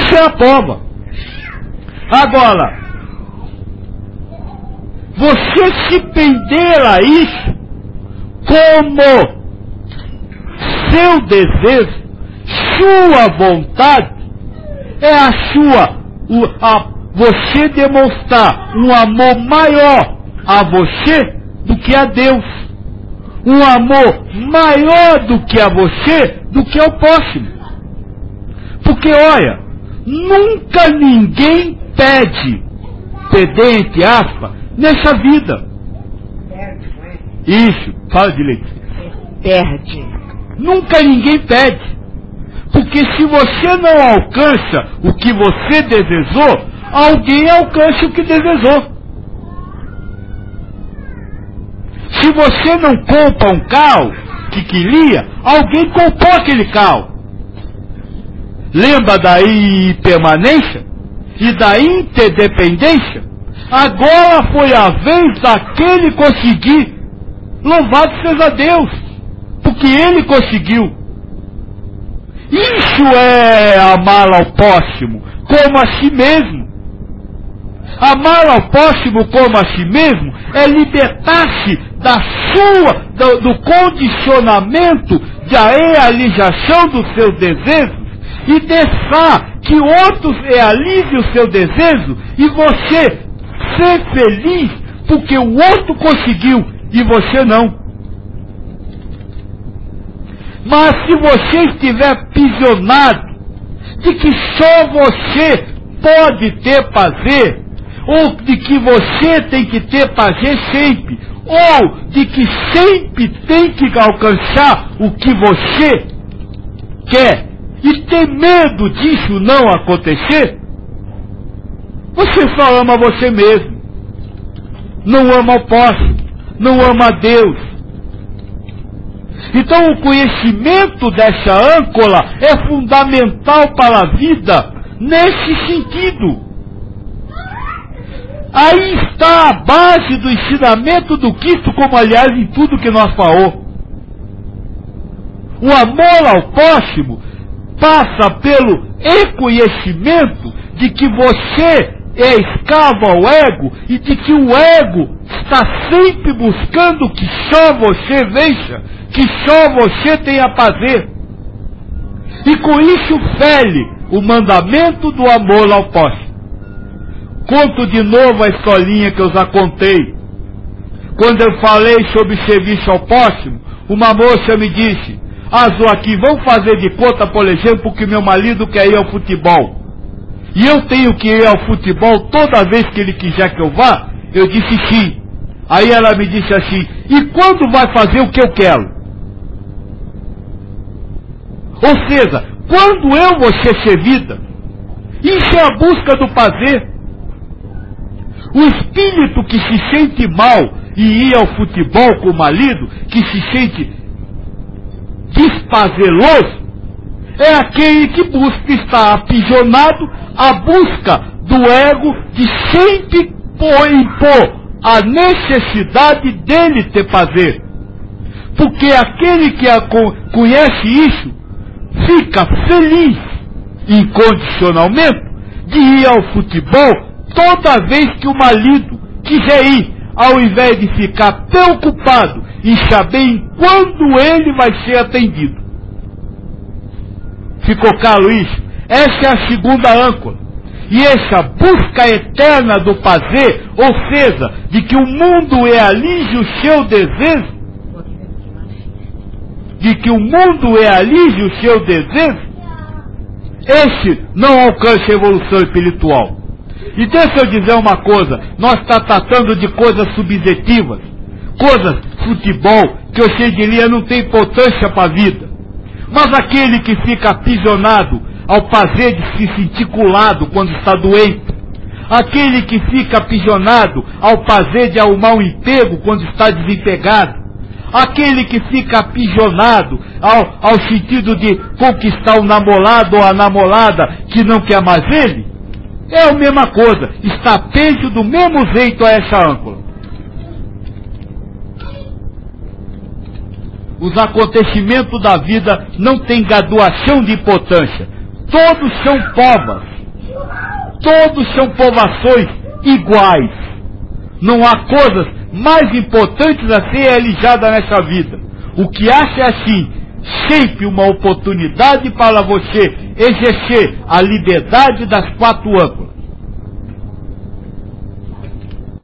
Isso é a prova. Agora, você se prender a isso como seu desejo, sua vontade, é a sua, você demonstrar um amor maior a você do que a Deus. Um amor maior do que a você, do que ao próximo. Porque olha, nunca ninguém pede, entre aspas, nessa vida. Isso, fala direito. Perde. Nunca ninguém pede. Porque se você não alcança o que você desejou, alguém alcança o que desejou. Se você não compra um carro que queria, alguém comprou aquele carro. Lembra da impermanência e da interdependência? Agora foi a vez daquele conseguir. Louvado seja Deus, porque ele conseguiu. Isso é amar ao próximo como a si mesmo. Amar ao próximo como a si mesmo é libertar-se do condicionamento da realização dos seus desejos e deixar que outros realizem o seu desejo e você ser feliz porque o outro conseguiu e você não. Mas se você estiver aprisionado de que só você pode ter prazer, ou de que você tem que ter prazer sempre, ou de que sempre tem que alcançar o que você quer, e ter medo disso não acontecer, você só ama você mesmo, não ama o próximo, não ama a Deus. Então o conhecimento dessa âncora é fundamental para a vida nesse sentido. Aí está a base do ensinamento do Cristo, como aliás em tudo que nós falamos. O amor ao próximo passa pelo reconhecimento de que você é escravo ao ego e de que o ego está sempre buscando que só você vença, que só você tenha prazer. E com isso fere o mandamento do amor ao próximo. Conto de novo a historinha que eu já contei. Quando eu falei sobre serviço ao próximo, uma moça me disse: Joaquim, vamos fazer de conta, por exemplo, que meu marido quer ir ao futebol. E eu tenho que ir ao futebol toda vez que ele quiser que eu vá? Eu disse sim. Aí ela me disse assim: e quando vai fazer o que eu quero? Ou seja, quando eu vou ser servida? Isso é a busca do prazer. O espírito que se sente mal e ir ao futebol com o marido, que se sente desprazeroso, é aquele que busca estar aprisionado à busca do ego de sempre impor a necessidade dele ter prazer. Porque aquele que conhece isso, fica feliz incondicionalmente de ir ao futebol toda vez que o marido quiser ir, ao invés de ficar preocupado em saber em quando ele vai ser atendido. Ficou claro isso? Essa é a segunda âncora. E essa busca eterna do prazer, ou seja, de que o mundo realize o seu desejo, esse não alcança a evolução espiritual. E deixa eu dizer uma coisa, nós estamos tratando de coisas subjetivas, coisas, futebol, que eu diria não tem importância para a vida. Mas aquele que fica aprisionado ao prazer de se sentir culado quando está doente, aquele que fica aprisionado ao prazer de arrumar um emprego quando está desempregado, aquele que fica aprisionado ao sentido de conquistar o namorado ou a namorada que não quer mais ele, é a mesma coisa, está preso do mesmo jeito a essa âncora. Os acontecimentos da vida não têm graduação de importância. Todos são provas Todos são povoações iguais. Não há coisas mais importantes a ser realizadas nessa vida. O que acha é assim, sempre uma oportunidade para você exercer a liberdade das quatro âncoras.